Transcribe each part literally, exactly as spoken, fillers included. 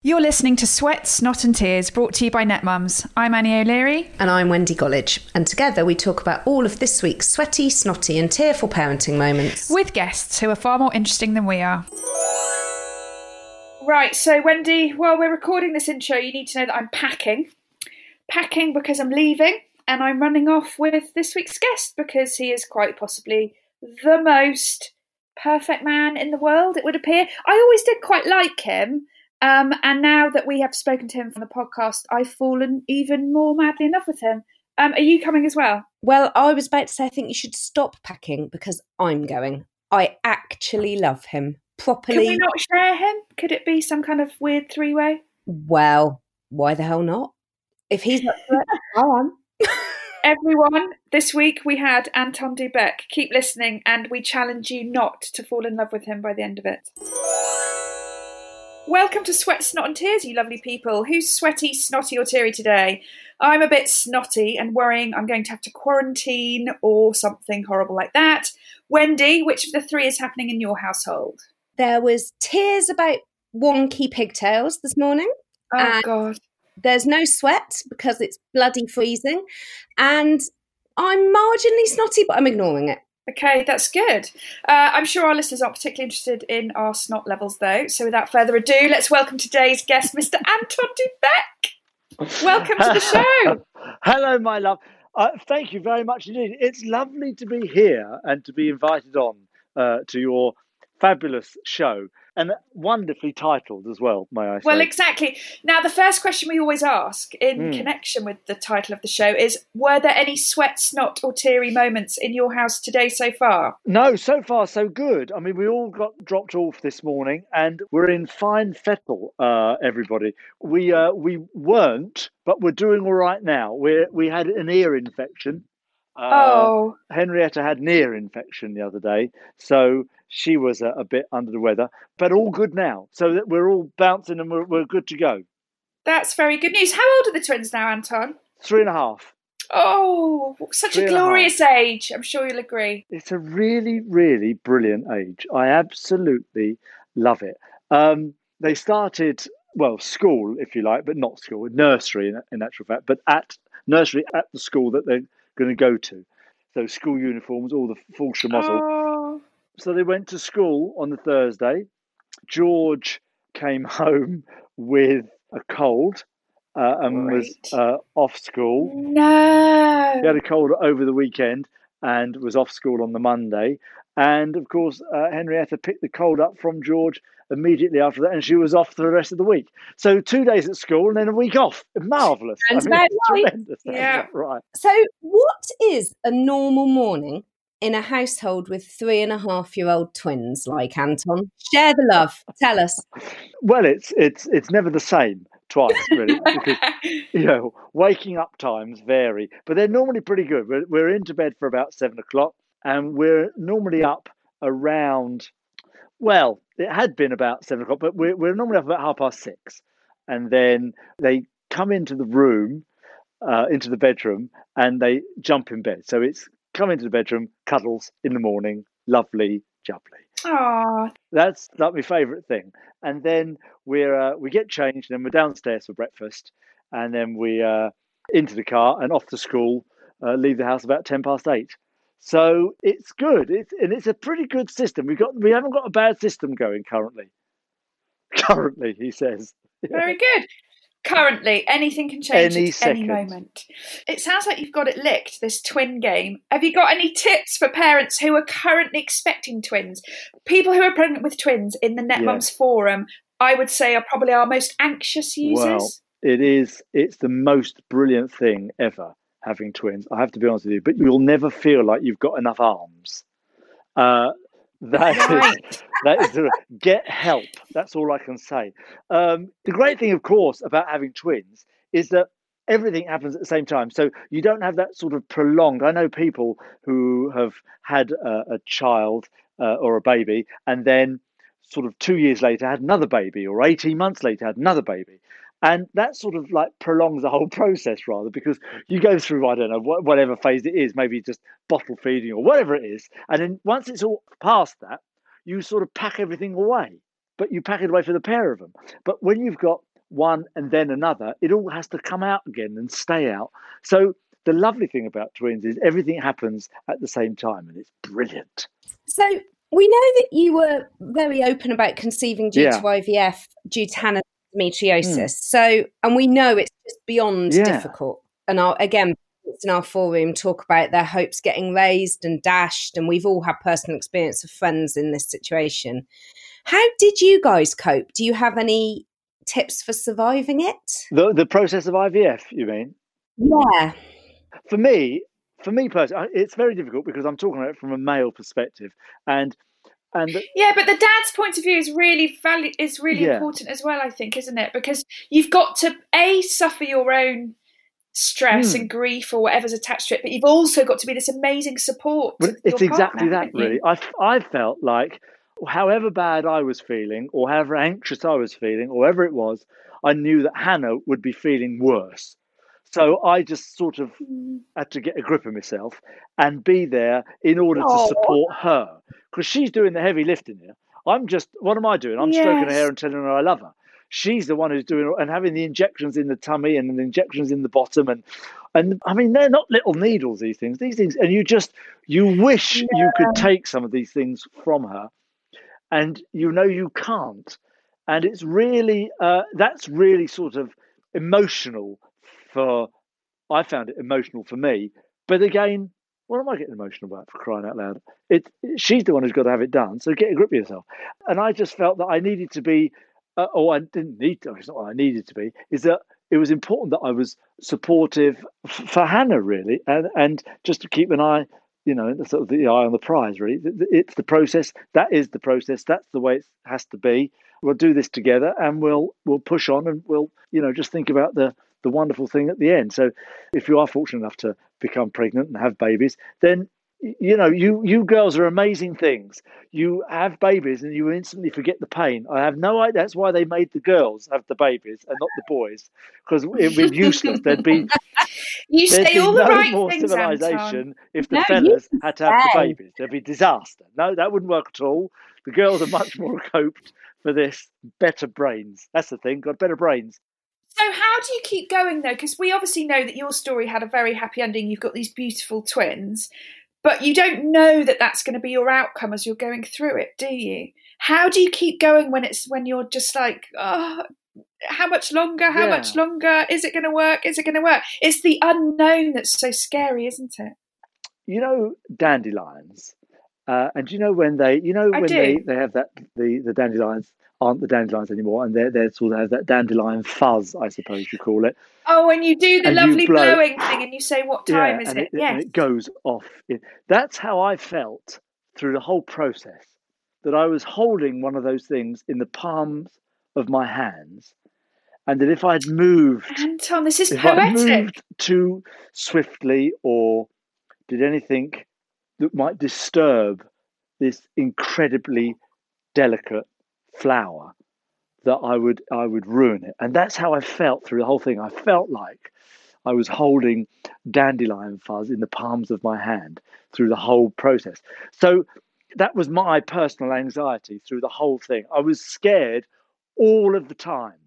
You're listening to Sweat, Snot and Tears, brought to you by NetMums. I'm Annie O'Leary. And I'm Wendy Gollidge. And together we talk about all of this week's sweaty, snotty and tearful parenting moments. With guests who are far more interesting than we are. Right, so Wendy, while we're recording this intro, you need to know that I'm packing. Packing because I'm leaving, and I'm running off with this week's guest because he is quite possibly the most perfect man in the world, it would appear. I always did quite like him. Um, and now that we have spoken to him from the podcast, I've fallen even more madly in love with him. Um, are you coming as well? Well, I was about to say I think you should stop packing because I'm going. I actually love him properly. Can we not share him? Could it be some kind of weird three-way? Well, why the hell not? If he's not for it, go on. Everyone, this week we had Anton du Beke. Keep listening and we challenge you not to fall in love with him by the end of it. Welcome to Sweat, Snot and Tears, you lovely people. Who's sweaty, snotty or teary today? I'm a bit snotty and worrying I'm going to have to quarantine or something horrible like that. Wendy, which of the three is happening in your household? There was tears about wonky pigtails this morning. Oh, God. There's no sweat because it's bloody freezing. And I'm marginally snotty, but I'm ignoring it. Okay, that's good. Uh, I'm sure our listeners aren't particularly interested in our snot levels, though. So without further ado, let's welcome today's guest, Mister Anton du Beke. Welcome to the show. Hello, my love. Uh, thank you very much indeed. It's lovely to be here and to be invited on uh, to your fabulous show. And wonderfully titled as well, may I say. Well, exactly. Now, the first question we always ask in mm. connection with the title of the show is, were there any sweat, snot or teary moments in your house today so far? No, so far so good. I mean, we all got dropped off this morning and we're in fine fettle, uh, everybody. We uh, we weren't, but we're doing all right now. We we had an ear infection. Uh, oh. Henrietta had an ear infection the other day, so she was a, a bit under the weather, but all good now. So that we're all bouncing and we're, we're good to go. That's very good news. How old are the twins now, Anton? Three and a half. Oh, such Three a glorious a age. I'm sure you'll agree. It's a really, really brilliant age. I absolutely love it. Um, they started, well, school, if you like, but not school, nursery in, in actual fact, but at nursery at the school that they're going to go to. So school uniforms, all the full schmozzle. Oh. So they went to school on the Thursday. George came home with a cold uh, and Great. was uh, off school. No. He had a cold over the weekend and was off school on the Monday. And, of course, uh, Henrietta picked the cold up from George immediately after that, and she was off for the rest of the week. So two days at school and then a week off. Marvellous. Sounds I mean, about right. tremendous. Yeah. Right. So what is a normal morning in a household with three and a half year old twins like Anton? Share the love. Tell us. Well, it's it's it's never the same twice, really, because, you know, waking up times vary, but they're normally pretty good. We're, we're into bed for about seven o'clock and we're normally up around, well, it had been about seven o'clock, but we're, we're normally up about half past six. And then they come into the room, uh, into the bedroom, and they jump in bed. So it's come into the bedroom, cuddles in the morning, lovely, jubbly. Aww. That's like my favourite thing. And then we're uh, we get changed, and then we're downstairs for breakfast, and then we uh, into the car and off to school. Uh, leave the house about ten past eight. So it's good. It's and it's a pretty good system. We got we haven't got a bad system going currently. Currently, he says. Very good. Currently, anything can change Any at second. any moment. It sounds like you've got it licked, this twin game. Have you got any tips for parents who are currently expecting twins? People who are pregnant with twins in the NetMums Yeah. forum, I would say, are probably our most anxious users. Well, it is. It's the most brilliant thing ever, having twins. I have to be honest with you, but you'll never feel like you've got enough arms. Uh, that Right. is, that is the, get help. That's all I can say. Um, the great thing, of course, about having twins is that everything happens at the same time. So you don't have that sort of prolonged. I know people who have had a, a child uh, or a baby, and then sort of two years later had another baby, or eighteen months later had another baby. And that sort of like prolongs the whole process rather, because you go through, I don't know, wh- whatever phase it is, maybe just bottle feeding or whatever it is. And then once it's all past that, you sort of pack everything away, but you pack it away for the pair of them. But when you've got one and then another, it all has to come out again and stay out. So the lovely thing about twins is everything happens at the same time, and it's brilliant. So we know that you were very open about conceiving due Yeah. to I V F due to Hannah's endometriosis. So, and we know it's just beyond Yeah. difficult. And our, again, it's in our forum talk about their hopes getting raised and dashed, and we've all had personal experience of friends in this situation. How did you guys cope? Do you have any tips for surviving it? The the process of I V F, you mean? Yeah. For me, for me personally, it's very difficult because I'm talking about it from a male perspective, and and the, Yeah, but the dad's point of view is really value is really Yeah. important as well, I think, isn't it? Because you've got to a suffer your own stress Hmm. and grief or whatever's attached to it, but you've also got to be this amazing support. But to it's your exactly partner, that, haven't you? really. I, I felt like however bad I was feeling, or however anxious I was feeling, or whatever it was, I knew that Hannah would be feeling worse. So I just sort of Mm. had to get a grip of myself and be there in order to Aw. support her. Because she's doing the heavy lifting here. I'm just, what am I doing? I'm stroking her Yes. hair and telling her I love her. She's the one who's doing, and having the injections in the tummy and the injections in the bottom. And, and I mean, they're not little needles, these things. These things, and you just, you wish you could take some of these things from her. And you know you can't. And it's really, uh, that's really sort of emotional for, I found it emotional for me. But again, what am I getting emotional about, for crying out loud? It, she's the one who's got to have it done, so get a grip of yourself. And I just felt that I needed to be, uh, or I didn't need to, it's not what I needed to be, is that it was important that I was supportive f- for Hannah, really, and, and just to keep an eye, you know, sort of the eye on the prize, really. It's the process, that is the process, that's the way it has to be. We'll do this together, and we'll we'll push on, and we'll, you know, just think about the the wonderful thing at the end. So if you are fortunate enough to become pregnant and have babies, then, you know, you you girls are amazing things. You have babies and you instantly forget the pain. I have no idea. That's why they made the girls have the babies and not the boys, because it would be useless. There'd be You there'd say be all the no right more things, civilization Anton. if the No, you fellas can had to have the say. babies. There'd be disaster. No, that wouldn't work at all. The girls are much more coped for this. Better brains. That's the thing. Got better brains. So how do you keep going though? Because we obviously know that your story had a very happy ending. You've got these beautiful twins, but you don't know that that's going to be your outcome as you're going through it, do you? How do you keep going when it's when you're just like, oh, how much longer? How Yeah. much longer? Is it going to work? Is it going to work? It's the unknown that's so scary, isn't it? You know dandelions, uh, and do you know when they, you know I when do. they, they have that the the dandelions aren't the dandelions anymore, and they're they sort of have that dandelion fuzz, I suppose you call it. Oh, and you do the And you lovely blow- blowing thing, and you say, "What time is and it?" it, Yes. and it goes off. It, that's how I felt through the whole process. That I was holding one of those things in the palms of my hands, and that if I'd moved, Anton, this is if I poetic. moved too swiftly or did anything that might disturb this incredibly delicate flower, that I would I would ruin it. And that's how I felt through the whole thing. I felt like I was holding dandelion fuzz in the palms of my hand through the whole process. So that was my personal anxiety through the whole thing. I was scared all of the time.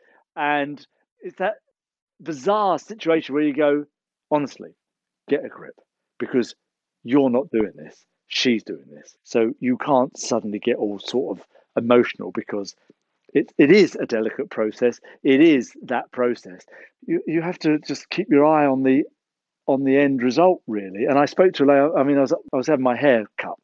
And it's that bizarre situation where you go, honestly, get a grip, because you're not doing this, she's doing this. So you can't suddenly get all sort of emotional, because it, it is a delicate process. It is that process. You you have to just keep your eye on the on the end result, really. And I spoke to a, I mean, I was I was having my hair cut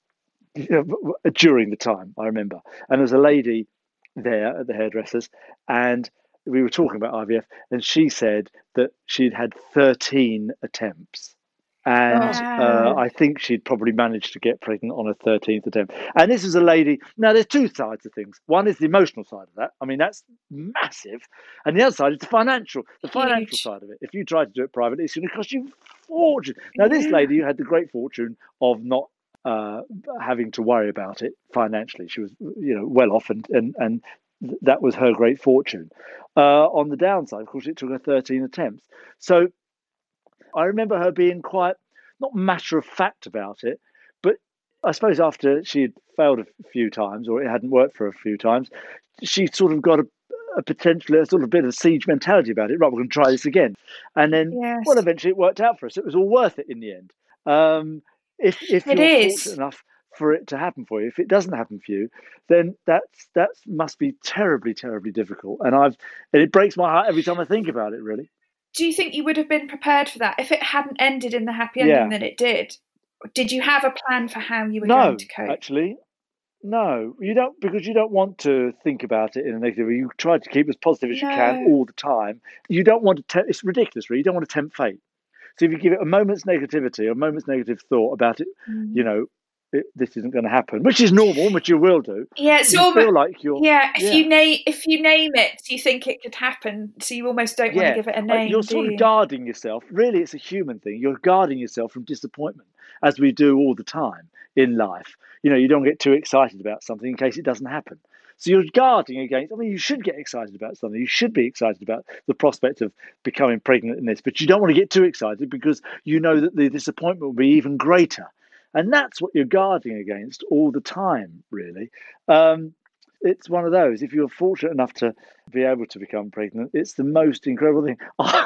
during the time, I remember, and there was a lady there at the hairdressers, and we were talking about I V F, and she said that she'd had thirteen attempts. And Wow. uh, I think she'd probably managed to get pregnant on her thirteenth attempt. And this is a lady. Now, there's two sides of things. One is the emotional side of that. I mean, that's massive. And the other side is the financial, the financial Huge. side of it. If you try to do it privately, it's going to cost you a fortune. Now, this Yeah. lady who had the great fortune of not uh, having to worry about it financially, she was, you know, well off, and and and that was her great fortune. Uh, on the downside, of course, it took her thirteen attempts. So I remember her being quite, not matter of fact about it, but I suppose after she had failed a few times, or it hadn't worked for a few times, she sort of got a, a potentially a sort of bit of siege mentality about it. Right, we're going to try this again, and then Yes. well, eventually it worked out for us. It was all worth it in the end. Um, if if It you're is. fortunate enough for it to happen for you, if it doesn't happen for you, then that's that must be terribly, terribly difficult. And I've and it breaks my heart every time I think about it. Really. Do you think you would have been prepared for that if it hadn't ended in the happy ending Yeah. that it did? Did you have a plan for how you were No, going to cope? actually, no. You don't because you don't want to think about it in a negative way. You try to keep as positive as you can No. all the time. You don't want to. Te- it's ridiculous, really. You don't want to tempt fate. So if you give it a moment's negativity, or a moment's negative thought about it, Mm. you know, it, this isn't going to happen, which is normal, which you will do. Yeah, it's You almost, feel like you're. yeah. If yeah. you name if you name it, you think it could happen, so you almost don't want Yeah, to give it a Uh, name. you're do sort you? of guarding yourself. Really, it's a human thing. You're guarding yourself from disappointment, as we do all the time in life. You know, you don't get too excited about something in case it doesn't happen. So you're guarding against. I mean, you should get excited about something. You should be excited about the prospect of becoming pregnant in this, but you don't want to get too excited because you know that the disappointment will be even greater, and that's what you're guarding against all the time. Really. Um, It's one of those. If you're fortunate enough to be able to become pregnant, it's the most incredible thing.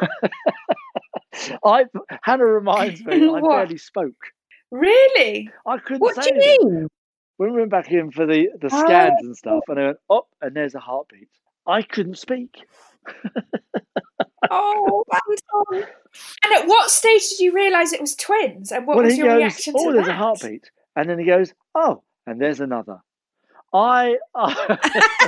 I Hannah reminds me, I What? barely spoke. Really? I couldn't What say do you anything. mean? When we went back in for the, the Oh. scans and stuff, and I went, oh, and there's a heartbeat. I couldn't speak. Oh, Anton. And at what stage did you realise it was twins? And what Well, was he your goes, reaction oh, to there's that? a heartbeat. And then he goes, oh, and there's another. I, I,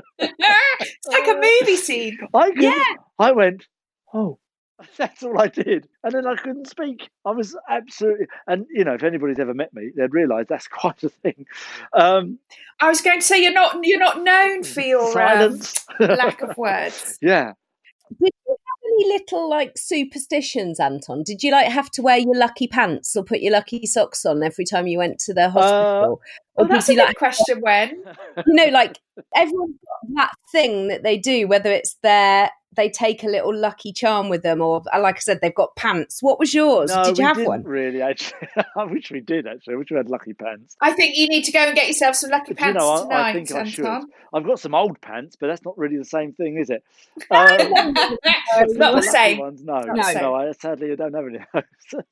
It's like a movie scene. I couldn't, Yeah. I went, oh, that's all I did. And then I couldn't speak. I was absolutely, and you know, if anybody's ever met me, they'd realise that's quite a thing. Um, I was going to say you're not you're not known for your um, silence. lack of words. Yeah. Did you have any little like superstitions, Anton? Did you like have to wear your lucky pants or put your lucky socks on every time you went to the hospital? Oh, or that's did a you good like, question. When? you know, like everyone's got that thing that they do, whether it's their they take a little lucky charm with them, or like I said, they've got pants. What was yours? No, did you we have didn't one? really. Actually, I wish we did. Actually, I wish we had lucky pants. I think you need to go and get yourself some lucky Do you pants know, I, tonight, I think I should. Anton. I've got some old pants, but that's not really the same thing, is it? Um, It's not the lucky same. Ones, no, Not the same. no. I, sadly, I don't have any of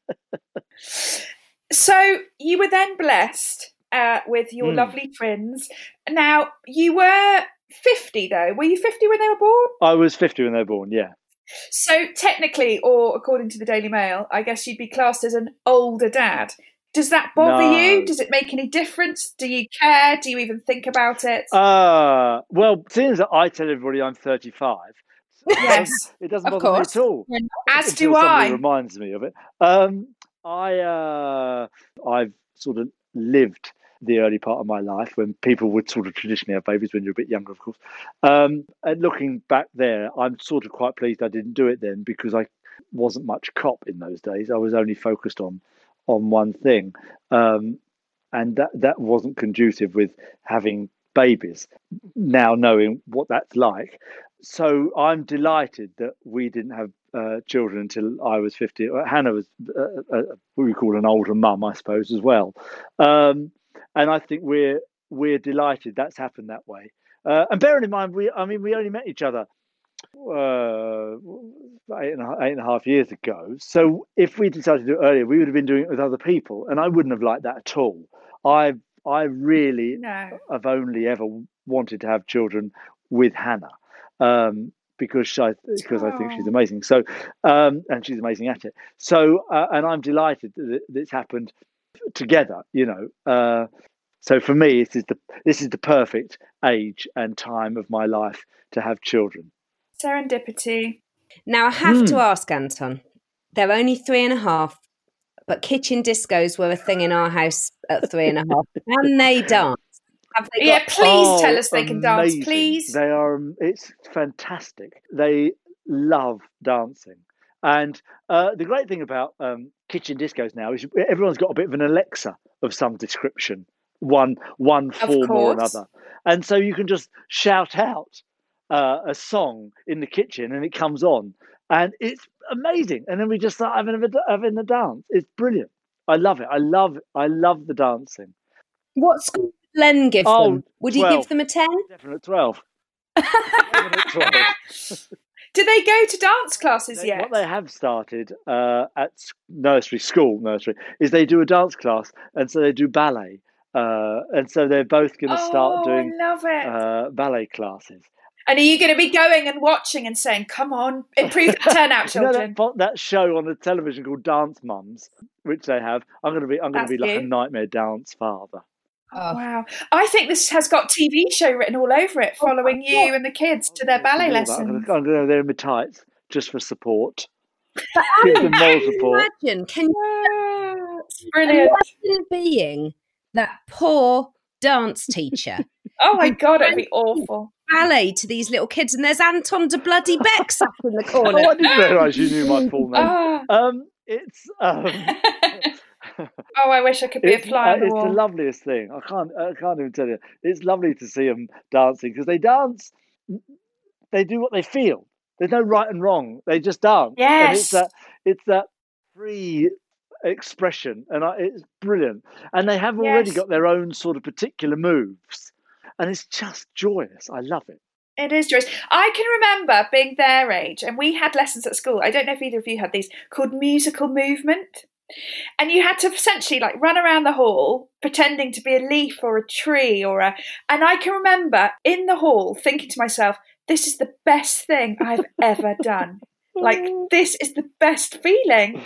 those. So you were then blessed uh, with your Mm. lovely twins. Now you were fifty, though. Were you fifty when they were born? I was fifty when they were born. Yeah. So technically, or according to the Daily Mail, I guess you'd be classed as an older dad. Does that bother No. you? Does it make any difference? Do you care? Do you even think about it? Uh, well, seeing as that I tell everybody I'm thirty-five, Yes, it doesn't of bother me course. at all. as Until do somebody I. reminds me of it. Um, I uh, I've sort of lived the early part of my life when people would sort of traditionally have babies when you're a bit younger, of course. Um, and looking back there, I'm sort of quite pleased I didn't do it then because I wasn't much cop in those days. I was only focused on on one thing, um, and that that wasn't conducive with having babies. Now knowing what that's like, so I'm delighted that we didn't have uh, children until I was fifty. Hannah was uh, uh, what we call an older mum, I suppose, as well. Um, and I think we're we're delighted that's happened that way. Uh, and bearing in mind, we I mean, we only met each other uh, eight and, a, eight and a half years ago. So if we decided to do it earlier, we would have been doing it with other people, and I wouldn't have liked that at all. I I really No. have only ever wanted to have children with Hannah. Um, because I because I think she's Oh. amazing. So um, and she's amazing at it. So uh, and I'm delighted that it's happened together. You know. Uh, so for me, this is the this is the perfect age and time of my life to have children. Serendipity. Now I have Hmm. to ask, Anton. They're only three and a half, but kitchen discos were a thing in our house at three and a half. Can they dance? Have they Yeah, got please Oh, tell us they can dance, amazing. please. They are. It's fantastic. They love dancing, and uh, the great thing about um, kitchen discos now is everyone's got a bit of an Alexa of some description, one one Of form or course. another, and so you can just shout out uh, a song in the kitchen, and it comes on, and it's amazing. And then we just start having a having a dance. It's brilliant. I love it. I love I love the dancing. What school did Len give Oh, them? Would he twelve. give them a ten? Definite twelve. Do they go to dance classes They, yet? what they have started uh, at nursery, school nursery, is they do a dance class, and so they do ballet. Uh, and so they're both going to oh, start doing I love it. Uh, ballet classes. And are you going to be going and watching and saying, come on, improve the turnout, children? You know that, that show on the television called Dance Mums, which they have? I'm going to be I'm going to be like you. a nightmare dance father. Oh. Wow. I think this has got T V show written all over it, following oh, you and the kids to their ballet lessons. I'm going to go there in my tights just for support. But Give them moral support. Imagine, can you brilliant. imagine being that poor dance teacher? Oh my God, it'd be awful. Ballet to these little kids, and there's Anton de Bloody Beck sat in the corner. Oh, I didn't realise you knew my full name. Oh. Um, it's um, oh, I wish I could be it's, a fly on uh, the It's wall. the loveliest thing. I can't, I can't even tell you. It's lovely to see them dancing because they dance. They do what they feel. There's no right and wrong. They just dance. Yes. And it's that. It's that free expression, and I, it's brilliant. And they have already Yes. got their own sort of particular moves, and it's just joyous. I love it. It is joyous. I can remember being their age, and we had lessons at school. I don't know if either of you had these, called musical movement. And you had to essentially like run around the hall pretending to be a leaf or a tree or a. And I can remember in the hall thinking to myself, this is the best thing I've ever done. Like, this is the best feeling.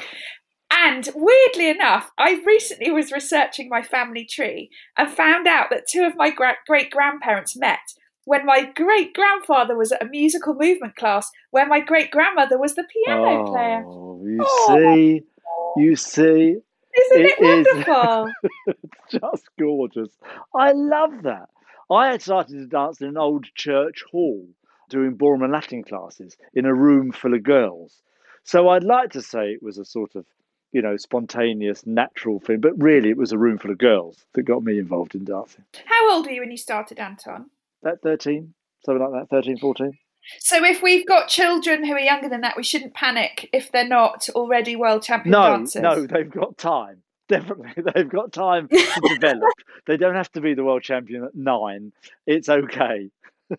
And weirdly enough, I recently was researching my family tree and found out that two of my gra- great-grandparents met when my great-grandfather was at a musical movement class where my great-grandmother was the piano oh, player. You Oh. see, you see. Isn't it, It is. wonderful? It's just gorgeous. I love that. I had started to dance in an old church hall doing ballroom and Latin classes in a room full of girls. So I'd like to say it was a sort of, you know, spontaneous, natural thing, but really it was a room full of girls that got me involved in dancing. How old were you when you started, Anton? That thirteen, something like that, thirteen, fourteen. So if we've got children who are younger than that, we shouldn't panic if they're not already world champion No, dancers. no, they've got time. Definitely, they've got time to develop. They don't have to be the world champion at nine. It's okay.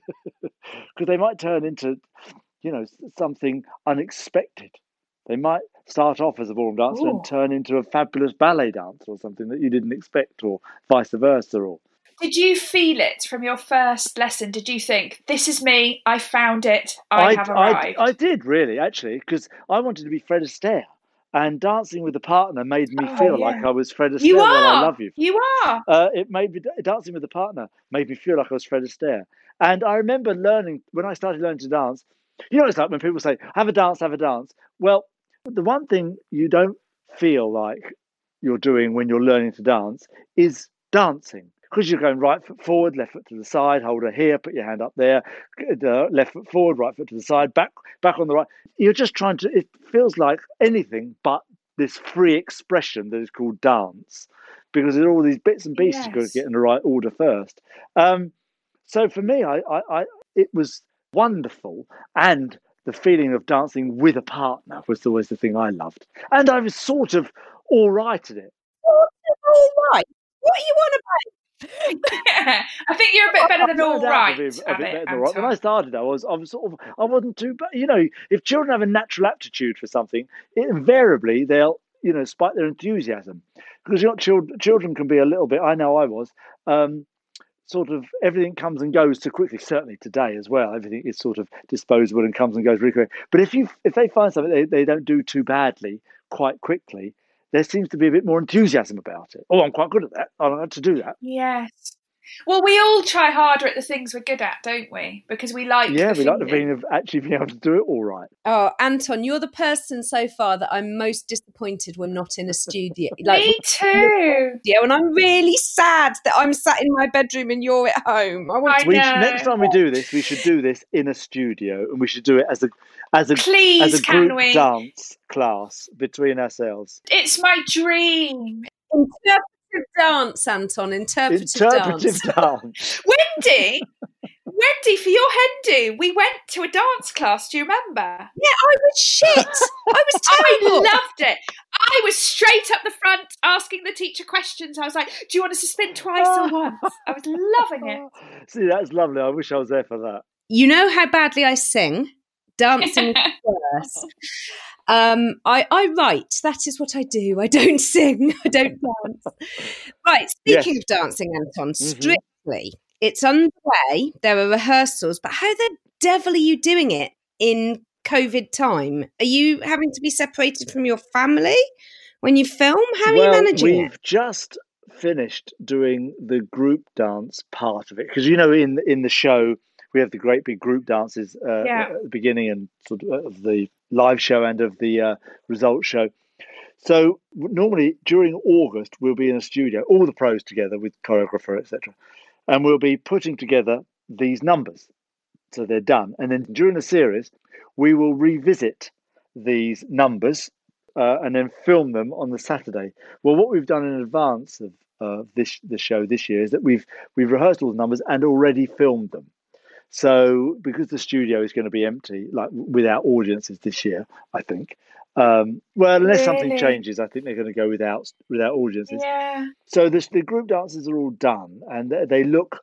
Because they might turn into, you know, something unexpected. They might start off as a ballroom dancer Ooh. and turn into a fabulous ballet dancer or something that you didn't expect, or vice versa. Or Did you feel it from your first lesson? Did you think, this is me, I found it, I, I, have I, arrived? I did really, actually, because I wanted to be Fred Astaire. And dancing with a partner made me Oh, feel yeah. like I was Fred Astaire. You Well, are. I love you. You are. Uh, it made me dancing with a partner made me feel like I was Fred Astaire. And I remember learning when I started learning to dance. You know, it's like when people say, "Have a dance, have a dance." Well, the one thing you don't feel like you're doing when you're learning to dance is dancing, because you're going right foot forward, left foot to the side, hold her here, put your hand up there, uh, left foot forward, right foot to the side, back back on the right. You're just trying to. It feels like anything but this free expression that is called dance, because there are all these bits and pieces you've got to get in the right order first. Um, so for me, I, I, I, it was wonderful, and the feeling of dancing with a partner was always the thing I loved, and I was sort of all right at it. All right. What are you on about? Yeah. I think you're a bit better than No all doubt right. I'd be a bit at better it, than all right. When I Anton. started, I was, I was sort of, I wasn't too bad. You know, if children have a natural aptitude for something, it, invariably they'll, you know, spike their enthusiasm, because you know, children, children can be a little bit. I know I was. Um, sort of everything comes and goes too quickly. Certainly today as well, everything is sort of disposable and comes and goes really quickly. But if you, if they find something they, they don't do too badly quite quickly, there seems to be a bit more enthusiasm about it. Oh, I'm quite good at that. I know how to do that. Yes. Well, we all try harder at the things we're good at, don't we? Because we like Yeah, the we like the feeling. feeling of actually being able to do it all right. Oh, Anton, you're the person so far that I'm most disappointed we're not in a studio. Like, Me too. Yeah, and I'm really sad that I'm sat in my bedroom and you're at home. I want I to We know. should, next time we do this, we should do this in a studio, and we should do it as a as a Please, as a can group we? dance class between ourselves. It's my dream. interpretive dance, Anton. Interpretive, Interpretive dance. dance. Wendy, Wendy, for your hen do, we went to a dance class. Do you remember? Yeah, I was shit. I was I terrible. loved it. I was straight up the front asking the teacher questions. I was like, do you want us to spin twice or once? I was loving it. See, that's lovely. I wish I was there for that. you know how badly I sing. Dancing is worse. Um, I, I write. That is what I do. I don't sing. I don't dance. Right. Speaking yes. of dancing, Anton, strictly, mm-hmm. it's underway. There are rehearsals. But how the devil are you doing it in COVID time? Are you having to be separated from your family when you film? How are well, you managing we've it? just finished doing the group dance part of it. Because, you know, in in the show, we have the great big group dances uh, yeah. at the beginning and sort of, of the live show and of the uh, results show. So normally during August, we'll be in a studio, all the pros together with choreographer, et cetera. And we'll be putting together these numbers. So they're done. And then during the series, we will revisit these numbers uh, and then film them on the Saturday. Well, what we've done in advance of uh, this the show this year is that we've we've rehearsed all the numbers and already filmed them. So because the studio is going to be empty, like without audiences this year, I think. Um, well, unless really? something changes, I think they're going to go without without audiences. Yeah. So this, the group dances are all done, and they, they look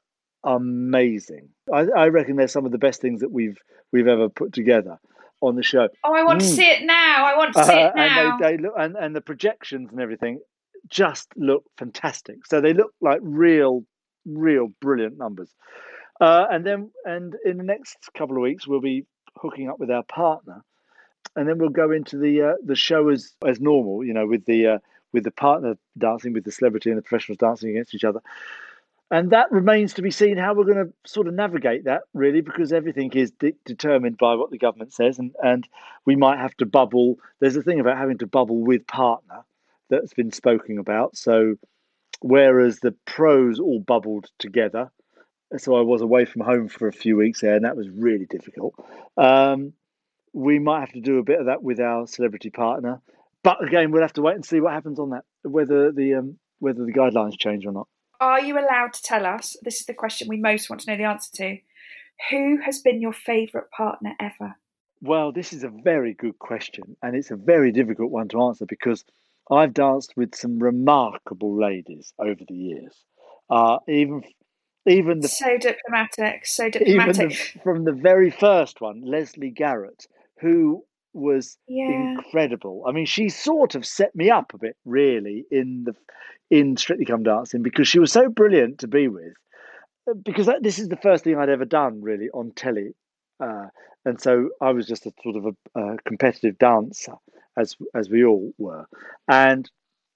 amazing. I, I reckon they're some of the best things that we've we've ever put together on the show. Oh, I want mm. to see it now! I want to see uh, it now. And they, they look, and, and the projections and everything just look fantastic. So they look like real, real brilliant numbers. Uh, and then, and in the next couple of weeks, we'll be hooking up with our partner, and then we'll go into the uh, the show as as normal. You know, with the uh, with the partner dancing, with the celebrity and the professionals dancing against each other. And that remains to be seen how we're going to sort of navigate that, really, because everything is de- determined by what the government says, and and we might have to bubble. There's a thing about having to bubble with partner that's been spoken about. So, whereas the pros all bubbled together. So I was away from home for a few weeks there, and that was really difficult. Um, we might have to do a bit of that with our celebrity partner, but again, we'll have to wait and see what happens on that, whether the um, whether the guidelines change or not. Are you allowed to tell us? This is the question we most want to know the answer to. Who has been your favourite partner ever? Well, this is a very good question, and it's a very difficult one to answer because I've danced with some remarkable ladies over the years, uh, even. Even the, so diplomatic, so diplomatic. Even the, from the very first one, Leslie Garrett, who was yeah. incredible. I mean, she sort of set me up a bit, really, in the in Strictly Come Dancing because she was so brilliant to be with. Because that, this is the first thing I'd ever done, really, on telly, uh, and so I was just a sort of a, a competitive dancer, as as we all were, and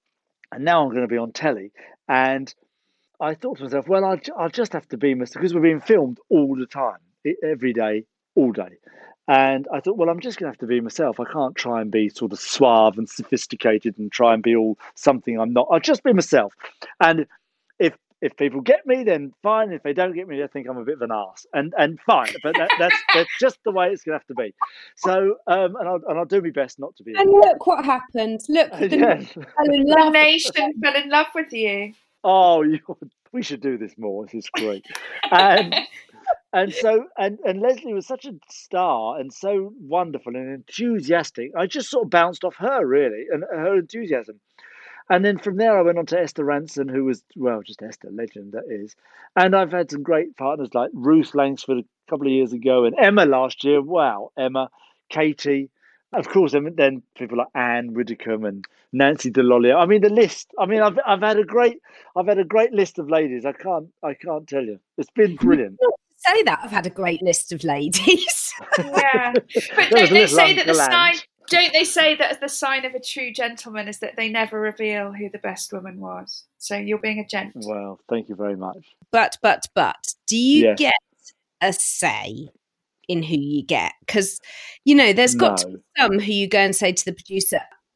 and now I'm going to be on telly, and I thought to myself, well, I'll, I'll just have to be myself because we're being filmed all the time, every day, all day. And I thought, well, I'm just going to have to be myself. I can't try and be sort of suave and sophisticated and try and be all something I'm not. I'll just be myself. And if if people get me, then fine. If they don't get me, they think I'm a bit of an arse. And and fine. But that, that's that's just the way it's going to have to be. So, um, and I'll and I'll do my best not to be. And look what happened. Look, the, yes. the nation fell in love with you. Oh, you, we should do this more. This is great. And and so and, and Leslie was such a star and so wonderful and enthusiastic. I just sort of bounced off her, really, and her enthusiasm. And then from there, I went on to Esther Ranson, who was, well, just Esther, legend that is. And I've had some great partners like Ruth Langsford a couple of years ago and Emma last year. Wow, Emma, Katie. Of course, then people like Anne Widdecombe and Nancy DeLollier. I mean, the list. I mean, I've I've had a great I've had a great list of ladies. I can't I can't tell you. It's been brilliant. Say that I've had a great list of ladies. Yeah, but don't they say that the sign? Don't they say that the sign of a true gentleman is that they never reveal who the best woman was? So you're being a gent. Well, thank you very much. But but but, do you yes. get a say in who you get? Because, you know, there's got no. to be some who you go and say to the producer,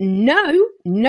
no, no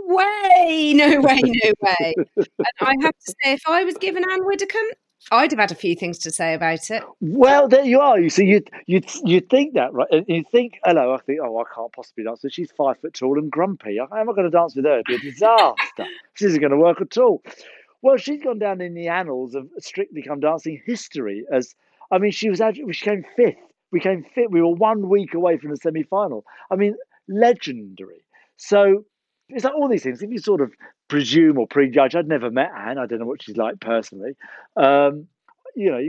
way, no way, no way. And I have to say, if I was given Anne Widdecombe, I'd have had a few things to say about it. Well, there you are. You see, you you you think that, right? And you think, hello, I think, oh, I can't possibly dance. So she's five foot tall and grumpy. How am I going to dance with her? It'd be a disaster. This isn't going to work at all. Well, she's gone down in the annals of Strictly Come Dancing history as, I mean, she was actually, she came fifth. We came fifth. We were one week away from the semi-final. I mean, legendary. So it's like all these things. If you sort of presume or prejudge, I'd never met Anne. I don't know what she's like personally. Um, you know, you could have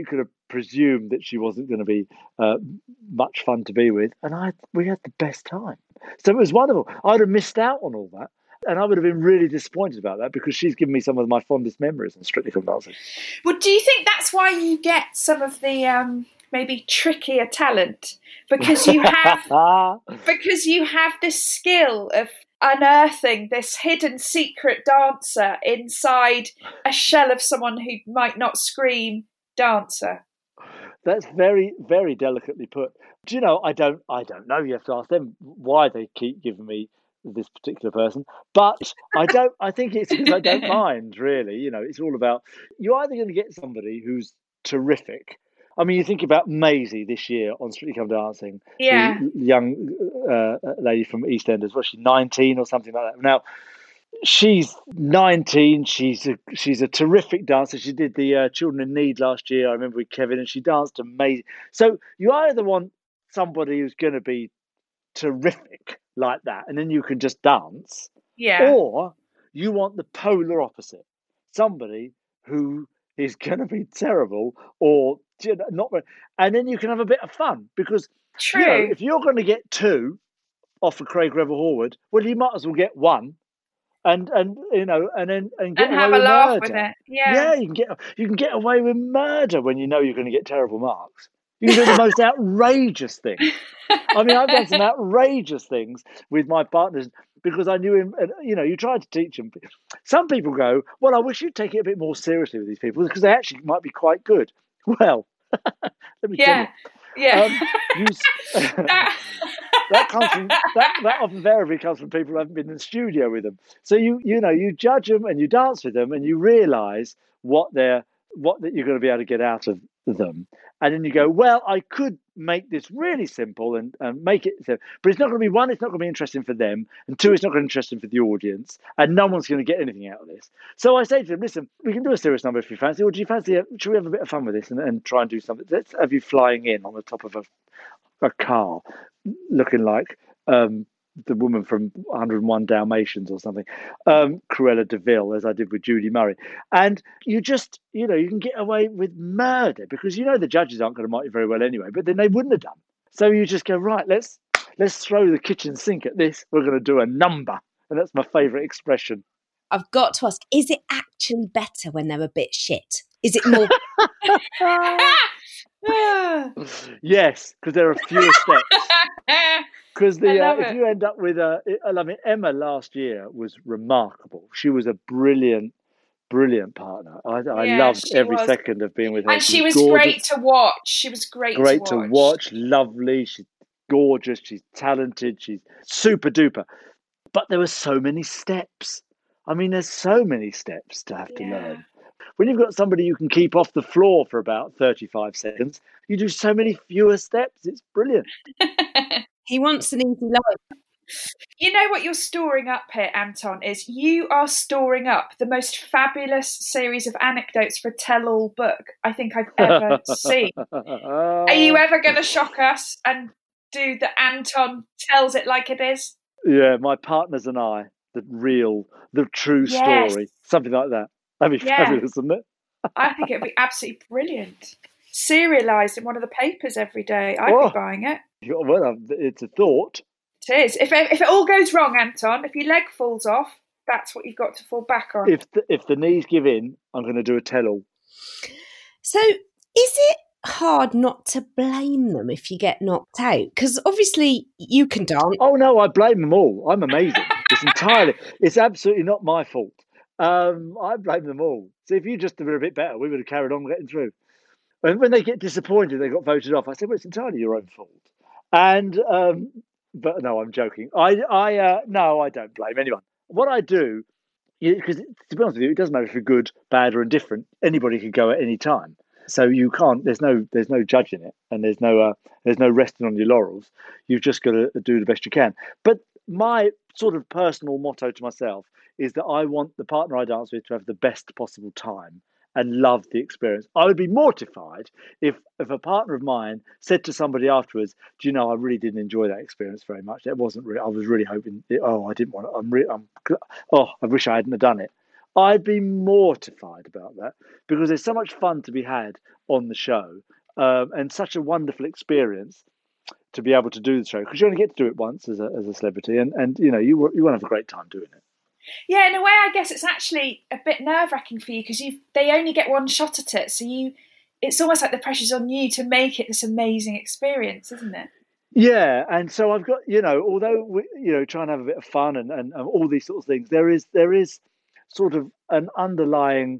presumed that she wasn't going to be uh, much fun to be with, and I we had the best time. So it was wonderful. I'd have missed out on all that, and I would have been really disappointed about that because she's given me some of my fondest memories on Strictly Come Dancing. Well, do you think that's why you get some of the um, maybe trickier talent because you have because you have this skill of unearthing this hidden secret dancer inside a shell of someone who might not scream dancer? That's very, very delicately put. Do you know? I don't. I don't know. You have to ask them why they keep giving me this particular person. But I don't. I think it's because I don't mind. Really, you know, it's all about you're either going to get somebody who's terrific. I mean, you think about Maisie this year on Strictly Come Dancing, yeah, the young uh, lady from EastEnders. Was she nineteen or something like that? Now, she's nineteen. She's a she's a terrific dancer. She did the uh, Children in Need last year. I remember with Kevin, and she danced amazing. So you either want somebody who's going to be terrific like that, and then you can just dance, yeah, or you want the polar opposite, somebody who is going to be terrible or you know, not, and then you can have a bit of fun because true. You know, if you're going to get two off of Craig Revel Horwood, well, you might as well get one. And and you know and then and get and away have with a laugh murder. with it. Yeah, yeah, you can get you can get away with murder when you know you're going to get terrible marks. You can do the most outrageous things. I mean, I've done some outrageous things with my partners because I knew him. And, you know, you try to teach them. Some people go, "Well, I wish you'd take it a bit more seriously with these people because they actually might be quite good." Well, let me yeah, tell you. yeah. Um, you that comes from that, that often invariably comes from people who haven't been in the studio with them. So you you know you judge them and you dance with them and you realise what they're what that you're going to be able to get out of them, and then you go, well, I could make this really simple and, and make it, so, but it's not going to be one, it's not going to be interesting for them, and two, it's not going to be interesting for the audience, and no one's going to get anything out of this. So I say to them, listen, we can do a serious number if you fancy, or do you fancy? Should we have a bit of fun with this and, and try and do something? Let's have you flying in on the top of a a car looking like um, the woman from one hundred and one Dalmatians or something, um, Cruella de Vil, as I did with Judy Murray. And you just, you know, you can get away with murder because you know the judges aren't going to mark you very well anyway, but then they wouldn't have done. So you just go, right, let's let's throw the kitchen sink at this. We're going to do a number. And that's my favourite expression. I've got to ask, is it actually better when they're a bit shit? Is it more... Yes, because there are fewer steps. Because the uh, if it. you end up with a, I mean, Emma last year was remarkable. She was a brilliant, brilliant partner. I, I Yeah, loved she every was. second of being with her. And she was gorgeous, great to watch. She was great, great to watch. to watch. Lovely. She's gorgeous. She's talented. She's super duper. But there were so many steps. I mean, there's so many steps to have to Yeah. learn. When you've got somebody you can keep off the floor for about thirty-five seconds, you do so many fewer steps. It's brilliant. He wants an easy life. You know what you're storing up here, Anton, is you are storing up the most fabulous series of anecdotes for a tell-all book I think I've ever seen. Are you ever going to shock us and do the Anton tells it like it is? Yeah, my partners and I, the real, the true Yes. story, something like that. That'd be Yeah. fabulous, wouldn't it? I think it'd be absolutely brilliant. Serialised in one of the papers every day. I'd Oh. be buying it. Well, it's a thought. It is. If it, if it all goes wrong, Anton, if your leg falls off, that's what you've got to fall back on. If the, if the knees give in, I'm going to do a tell-all. So is it hard not to blame them if you get knocked out? Because obviously you can dance. Oh no, I blame them all. I'm amazing. It's entirely, it's absolutely not my fault. Um, I blame them all. So if you just were a bit better, we would have carried on getting through. And when they get disappointed, they got voted off. I said, well, it's entirely your own fault. And um, but no, I'm joking. I I uh, no, I don't blame anyone. What I do, because to be honest with you, it doesn't matter if you're good, bad, or indifferent. Anybody can go at any time. So you can't. There's no. There's no judging it, and there's no. Uh, there's no resting on your laurels. You've just got to do the best you can. But my sort of personal motto to myself is that I want the partner I dance with to have the best possible time and love the experience. I would be mortified if if a partner of mine said to somebody afterwards, "Do you know, I really didn't enjoy that experience very much. It wasn't. Really, I was really hoping. Oh, I didn't want to. I'm. Re- I'm. Oh, I wish I hadn't have done it." I'd be mortified about that because there's so much fun to be had on the show, um, and such a wonderful experience to be able to do the show, because you only get to do it once as a as a celebrity, and and you know you you want to have a great time doing it. Yeah, in a way, I guess it's actually a bit nerve wracking for you because you they only get one shot at it, so you it's almost like the pressure's on you to make it this amazing experience, isn't it? Yeah, and so I've got, you know, although we, you know, try and have a bit of fun and, and, and all these sorts of things, there is there is sort of an underlying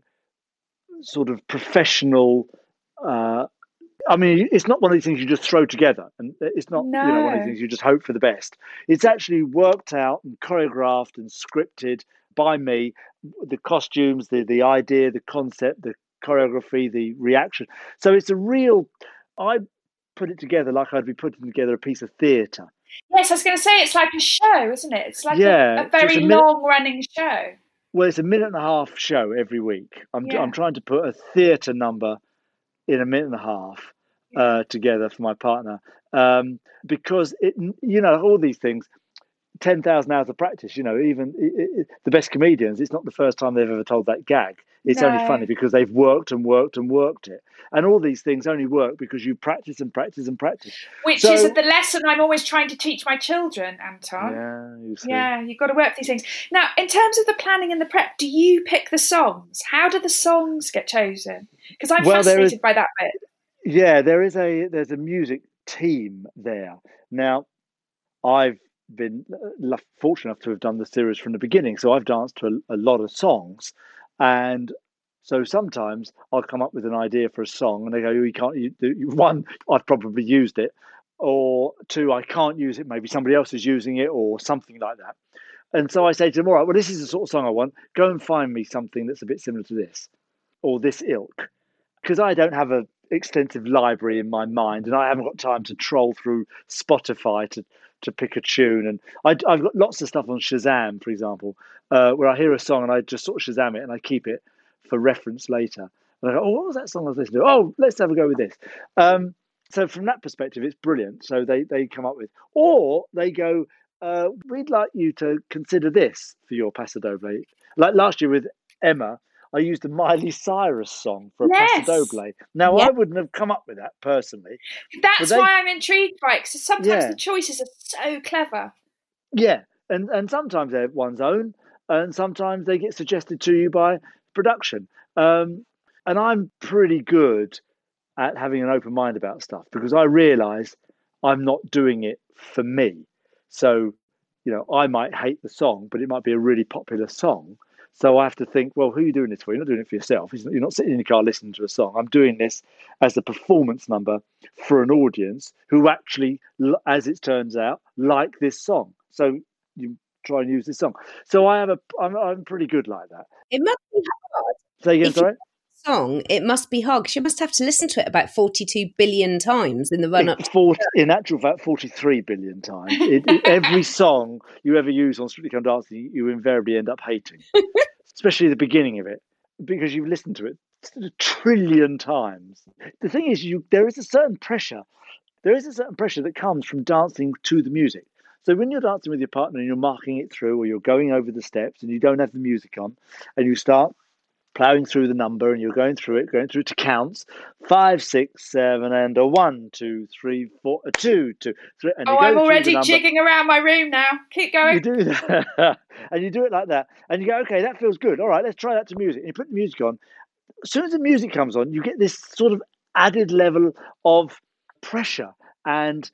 sort of professional. Uh, I mean, it's not one of these things you just throw together, and it's not No. you know one of these things you just hope for the best. It's actually worked out and choreographed and scripted by me. The costumes, the the idea, the concept, the choreography, the reaction. So it's a real. I put it together like I'd be putting together a piece of theatre. Yes, I was going to say it's like a show, isn't it? It's like Yeah, a, a very so it's a minute- long-running show. Well, it's a minute and a half show every week. I'm Yeah. I'm trying to put a theatre number in a minute and a half uh, together for my partner, um, because it you know all these things. ten thousand hours of practice, you know, even it, it, the best comedians, it's not the first time they've ever told that gag. It's No. only funny because they've worked and worked and worked it. And all these things only work because you practice and practice and practice. Which So- is the lesson I'm always trying to teach my children, Anton. Yeah, you see. Yeah, you've got to work these things. Now, in terms of the planning and the prep, do you pick the songs? How do the songs get chosen? Because I'm Well, there fascinated is- by that bit. Yeah, there is a there's a music team there. Now, I've been uh, fortunate enough to have done the series from the beginning, so I've danced to a, a lot of songs, and so sometimes I'll come up with an idea for a song, and they go, "You can't." You do one, I've probably used it, or two, I can't use it. Maybe somebody else is using it, or something like that. And so I say to them, "All right, well, this is the sort of song I want. Go and find me something that's a bit similar to this, or this ilk," because I don't have a extensive library in my mind, and I haven't got time to troll through Spotify to to pick a tune. And I, I've got lots of stuff on Shazam, for example, uh, where I hear a song and I just sort of Shazam it and I keep it for reference later. And I go, oh, what was that song I was listening to? Oh, let's have a go with this. Um, so from that perspective, it's brilliant. So they they come up with, or they go, uh, we'd like you to consider this for your Paso Doble. Like last year with Emma, I used a Miley Cyrus song for a Yes. Paso Doble. Now, Yeah. I wouldn't have come up with that personally. That's But they- why I'm intrigued by it, because sometimes Yeah. the choices are so clever. Yeah, and, and sometimes they're one's own, and sometimes they get suggested to you by production. Um, and I'm pretty good at having an open mind about stuff because I realise I'm not doing it for me. So, you know, I might hate the song, but it might be a really popular song. So I have to think, well, who are you doing this for? You're not doing it for yourself. You're not sitting in your car listening to a song. I'm doing this as a performance number for an audience who actually, l- as it turns out, like this song. So you try and use this song. So I have a, I'm, I'm pretty good like that. It must be hard. Say again, If you- sorry? Song, it must be hard 'cause you must have to listen to it about forty-two billion times in the run up. It's forty, in actual fact, forty-three billion times. It, it- every song you ever use on Strictly Come Dancing, you invariably end up hating, especially the beginning of it, because you've listened to it a trillion times. The thing is, you there is a certain pressure. There is a certain pressure that comes from dancing to the music. So when you're dancing with your partner and you're marking it through, or you're going over the steps and you don't have the music on, and you start ploughing through the number and you're going through it, going through to counts, five, six, seven, and a one, two, three, four, a two, two, three. And you Oh, go I'm through the already number. jigging around my room now. Keep You going. do that, and you do it like that, and you go, okay, that feels good. All right, let's try that to music. And you put the music on. As soon as the music comes on, you get this sort of added level of pressure and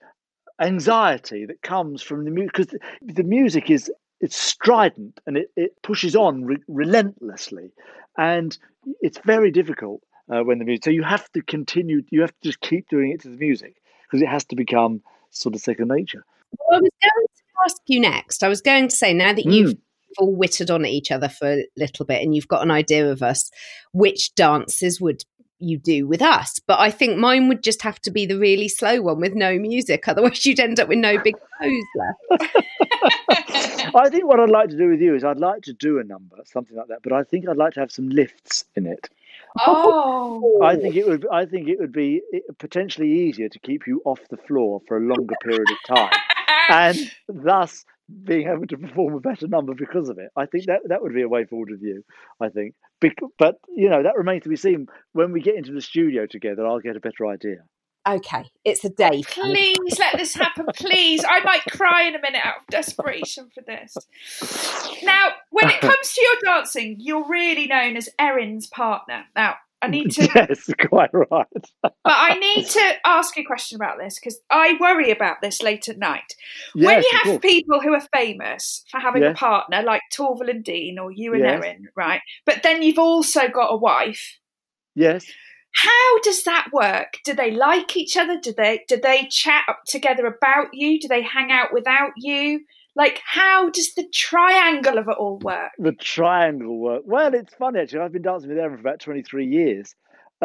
anxiety that comes from the music, because the, the music is it's strident and it, it pushes on re- relentlessly, and it's very difficult uh, when the music. So you have to continue. You have to just keep doing it to the music because it has to become sort of second nature. Well, I was going to ask you next. I was going to say, now that Mm. you've all witted on at each other for a little bit and you've got an idea of us, which dances would you do with us? But I think mine would just have to be the really slow one with no music. Otherwise, you'd end up with no big pose left. I think what I'd like to do with you is I'd like to do a number, something like that, but I think I'd like to have some lifts in it. Oh, I think it would. I think it would be potentially easier to keep you off the floor for a longer period of time, and thus being able to perform a better number because of it. I think that that would be a way forward with you, I think. Bec- but, you know, that remains to be seen. When we get into the studio together, I'll get a better idea. Okay, it's a day. Please let this happen, please. I might cry in a minute out of desperation for this. Now, when it comes to your dancing, you're really known as Erin's partner. Now, I need to... Yes, quite right. But I need to ask you a question about this, because I worry about this late at night. Yes, when you of have course. people who are famous for having Yes. a partner, like Torval and Dean or you and Yes. Erin, right? But then you've also got a wife. Yes. How does that work? Do they like each other? Do they do they chat up together about you? Do they hang out without you? Like, how does the triangle of it all work? The triangle work. Well, it's funny, actually. I've been dancing with Erin for about twenty-three years.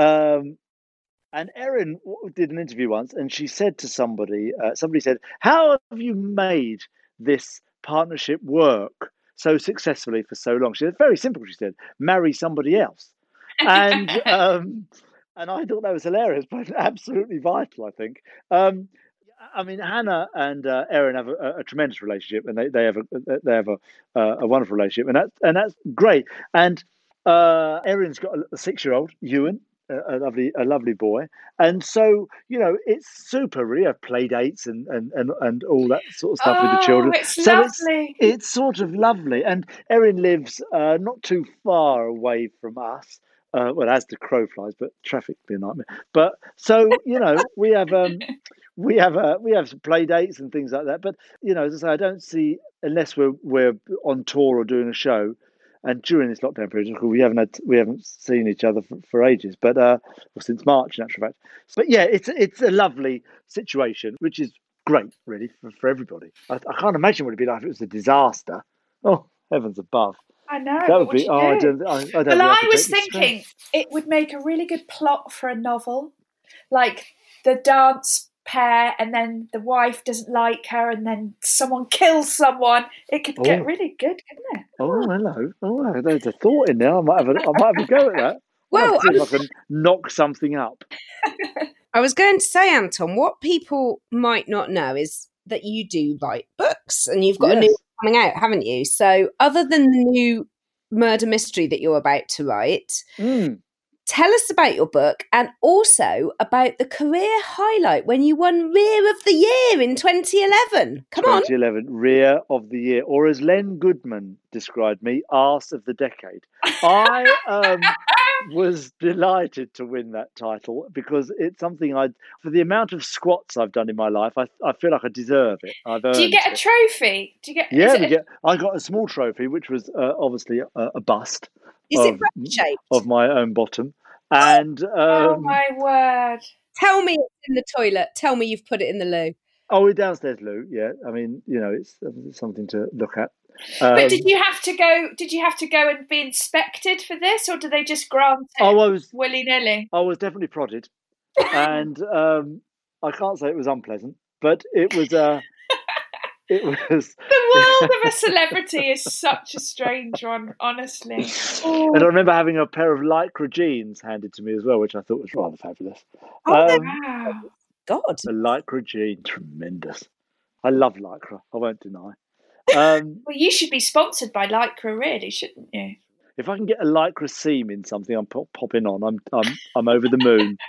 Um, and Erin w- did an interview once, and she said to somebody, uh, somebody said, how have you made this partnership work so successfully for so long? She said, very simple, she said, marry somebody else. And um, and I thought that was hilarious, but absolutely vital, I think. Um, I mean, Hannah and uh, Erin have a, a tremendous relationship, and they, they have a they have a, uh, a wonderful relationship, and that's and that's great. And uh, Erin's got a, a six-year-old, Ewan, a, a lovely a lovely boy, and so you know it's super. Really, have play dates and, and, and, and all that sort of stuff oh, with the children. It's so lovely. it's it's sort of lovely, and Erin lives uh, not too far away from us. Uh, well, as the crow flies, but traffic be a nightmare. But so you know, we have um, we have uh, we have some play dates and things like that. But you know, as I say, I don't see unless we're we're on tour or doing a show. And during this lockdown period, we haven't had we haven't seen each other for, for ages, but uh, well, since March, in actual fact. But yeah, it's it's a lovely situation, which is great, really, for, for everybody. I, I can't imagine what it'd be like if it was a disaster. Oh, heavens above! I know. That what would be. you Oh, I do? don't. I, I don't. Well, think I I could was take the stress. thinking it would make a really good plot for a novel, like the dance pair, and then the wife doesn't like her, and then someone kills someone. It could get Oh. really good, couldn't it? Oh, hello. Oh, there's a thought in there. I might have a, I might have a go at that. Well, I'll see if I can knock something up. I was going to say, Anton, what people might not know is that you do write books, and you've got a new Yes. one coming out, haven't you? So, other than the new murder mystery that you're about to write, Mm. tell us about your book and also about the career highlight when you won Rear of the Year in twenty eleven. Come on. twenty eleven, Rear of the Year, or as Len Goodman described me, Arse of the Decade. I um, was delighted to win that title because it's something I, for the amount of squats I've done in my life, I, I feel like I deserve it. I've earned Do you get a it. trophy? Do you get? Yeah, is we it a- get. I got a small trophy, which was uh, obviously a, a bust Is it of, breast shaped? of my own bottom, and oh um, my word! Tell me it's in the toilet. Tell me you've put it in the loo. oh, we're downstairs, Lou. Yeah, I mean, you know, it's, it's something to look at. Um, But did you have to go? Did you have to go and be inspected for this, or do they just grant it oh, I was, willy nilly? I was definitely prodded, and um, I can't say it was unpleasant, but it was. Uh, it was. The world of a celebrity is such a strange one, honestly. Oh, And I remember having a pair of lycra jeans handed to me as well, which I thought was rather fabulous. Oh, they're- Um, wow. God. the lycra jean, tremendous. I love lycra. I won't deny. Um, Well, you should be sponsored by Lycra, really, shouldn't you? if I can get a lycra seam in something, I'm pop- popping on. I'm I'm I'm over the moon.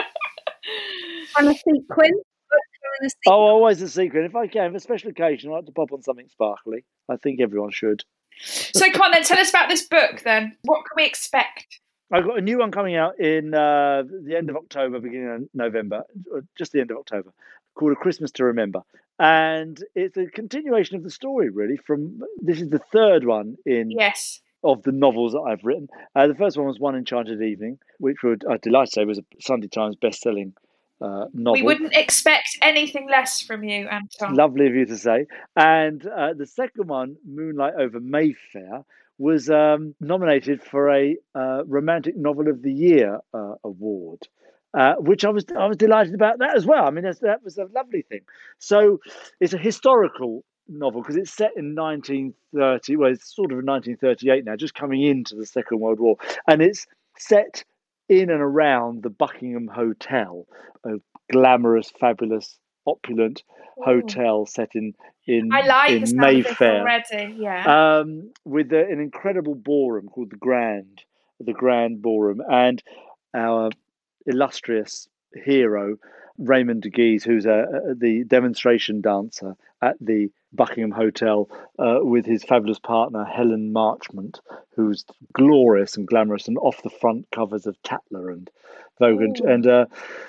And a sequin. And a sequin. Oh, always a secret. If I can, for a special occasion, I like to pop on something sparkly. I think everyone should. So come on then, tell us about this book then. What can we expect? I've got a new one coming out in uh, the end of October, beginning of November, or just the end of October, called A Christmas to Remember. And it's a continuation of the story, really. From this is the third one in Yes. of the novels that I've written. Uh, the first one was One Enchanted Evening, which would, I'm delighted to say was a Sunday Times best-selling uh, novel. We wouldn't expect anything less from you, Anton. Lovely of you to say. And uh, the second one, Moonlight Over Mayfair, was um, nominated for a uh, Romantic Novel of the Year uh, award, uh, which I was I was delighted about that as well. I mean, that's, that was a lovely thing. So it's a historical novel because it's set in nineteen thirty. Well, it's sort of nineteen thirty-eight now, just coming into the Second World War, and it's set in and around the Buckingham Hotel, a glamorous, fabulous opulent Ooh. hotel set in in, I like the in sound Mayfair. of this already. Yeah. Um, with a, an incredible ballroom called the Grand, the Grand Ballroom, and our illustrious hero Raymond de Guise, who's a, a, the demonstration dancer at the Buckingham Hotel, uh, with his fabulous partner Helen Marchmont, who's glorious and glamorous and off the front covers of Tatler and Vogue, and and, uh,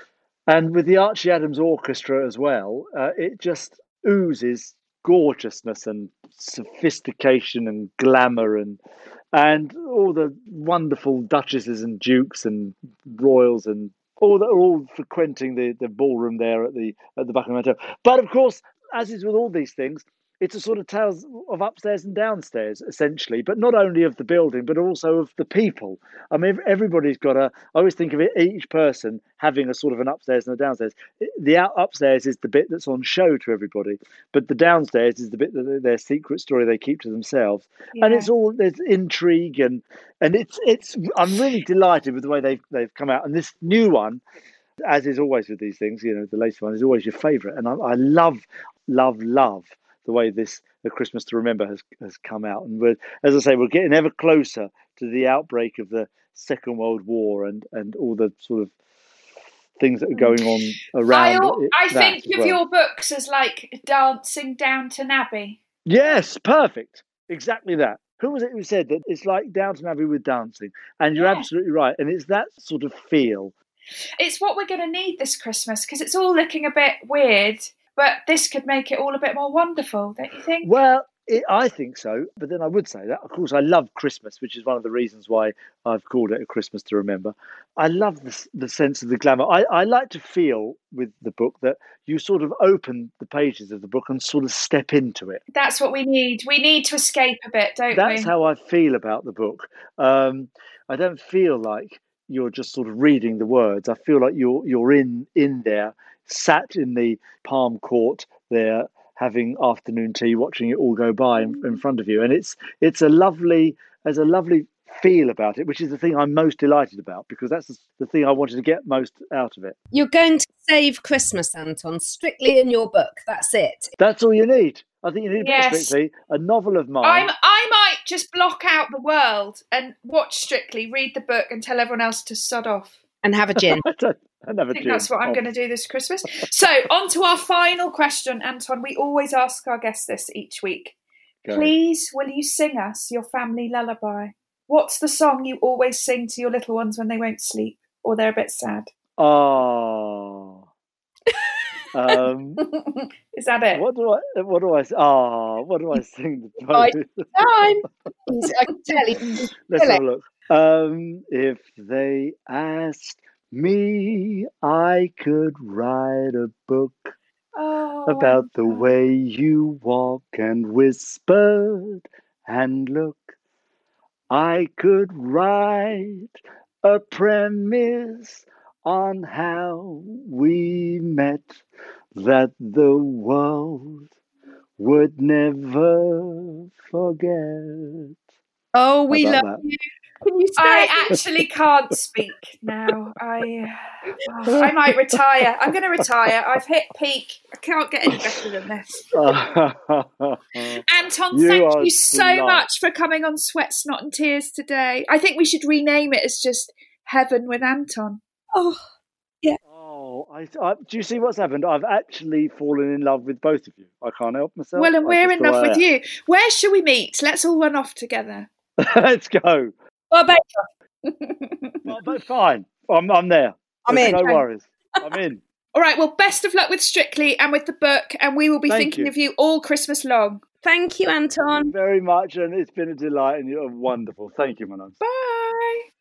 and with the Archie Adams Orchestra as well. Uh, it just oozes gorgeousness and sophistication and glamour, and and all the wonderful duchesses and dukes and royals and all that are all frequenting the, the ballroom there at the at the Buckingham Hotel. But of course, as is with all these things, it's a sort of tales of upstairs and downstairs, essentially, but not only of the building, but also of the people. I mean, everybody's got a, I always think of it, each person having a sort of an upstairs and a downstairs. The out, upstairs is the bit that's on show to everybody, but the downstairs is the bit that their secret story they keep to themselves. Yeah. And it's all, there's intrigue, and and it's, it's, I'm really delighted with the way they've, they've come out. And this new one, as is always with these things, you know, the latest one is always your favourite. And I, I love, love, love the way this A Christmas to Remember has has come out. And we're, as I say, we're getting ever closer to the outbreak of the Second World War and, and all the sort of things that are going on around I, it. I think of well. your books as like dancing Downton Abbey. Yes, perfect. Exactly that. Who was it who said that it's like Downton Abbey with dancing? And you're yeah. absolutely right. And it's that sort of feel. It's what we're going to need this Christmas, because it's all looking a bit weird. But this could make it all a bit more wonderful, don't you think? Well, it, I think so. But then I would say that, of course, I love Christmas, which is one of the reasons why I've called it A Christmas to Remember. I love the, the sense of the glamour. I, I like to feel with the book that you sort of open the pages of the book and sort of step into it. That's what we need. We need to escape a bit, don't That's we? That's how I feel about the book. Um, I don't feel like you're just sort of reading the words. I feel like you're you're in in there, sat in the palm court there, having afternoon tea, watching it all go by in, in front of you. And it's it's a lovely, there's a lovely feel about it, which is the thing I'm most delighted about, because that's the thing I wanted to get most out of it. You're going to save Christmas, Anton, strictly in your book. That's it. That's all you need. I think you need a yes. bit of Strictly, a novel of mine. I'm, I might just block out the world and watch Strictly, read the book, and tell everyone else to sod off. And have a gin. I have I think gin. that's what I'm oh. going to do this Christmas. So, on to our final question, Anton. We always ask our guests this each week. Go Please, ahead. Will you sing us your family lullaby? What's the song you always sing to your little ones when they won't sleep or they're a bit sad? Oh. um, Is that it? What do I? What do I? Oh, what do I sing? Time. I can tell you. Let's have a look. Um, if they asked me, I could write a book oh, about the way you walk and whispered and look. I could write a premise on how we met that the world would never forget. Oh, we love that? you. Can you I actually can't speak now. I oh, I might retire. I'm going to retire. I've hit peak. I can't get any better than this. Anton, you thank you so delight. much for coming on Sweat, Snot and Tears today. I think we should rename it as just Heaven with Anton. Oh, yeah. Oh, I, I, do you see what's happened? I've actually fallen in love with both of you. I can't help myself. Well, and I we're in love with am. you. Where shall we meet? Let's all run off together. Let's go. Barbados. Well, but fine. I'm, I'm there. I'm There's in. No worries. I'm in. All right. Well, best of luck with Strictly and with the book, and we will be Thank thinking you. of you all Christmas long. Thank you, Anton. Very much, and it's been a delight, and you're wonderful. Thank you, Manon. Bye.